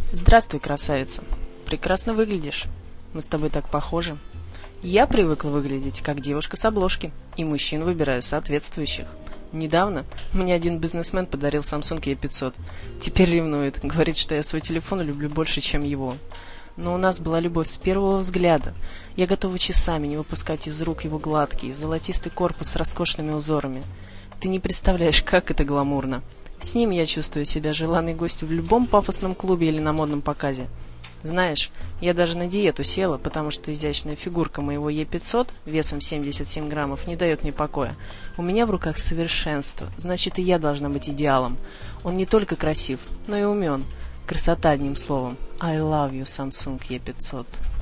Здравствуй, красавица. Прекрасно выглядишь. Мы с тобой так похожи. Я привыкла выглядеть как девушка с обложки, и мужчин выбираю соответствующих. Недавно мне один бизнесмен подарил Samsung E500. Теперь ревнует, говорит, что я свой телефон люблю больше, чем его. Но у нас была любовь с первого взгляда. Я готова часами не выпускать из рук его гладкий, золотистый корпус с роскошными узорами. Ты не представляешь, как это гламурно. С ним я чувствую себя желанной гостью в любом пафосном клубе или на модном показе. Знаешь, я даже на диету села, потому что изящная фигурка моего Е500 весом 77 граммов не дает мне покоя. У меня в руках совершенство, значит и я должна быть идеалом. Он не только красив, но и умен. Красота, одним словом. I love you, Samsung E500.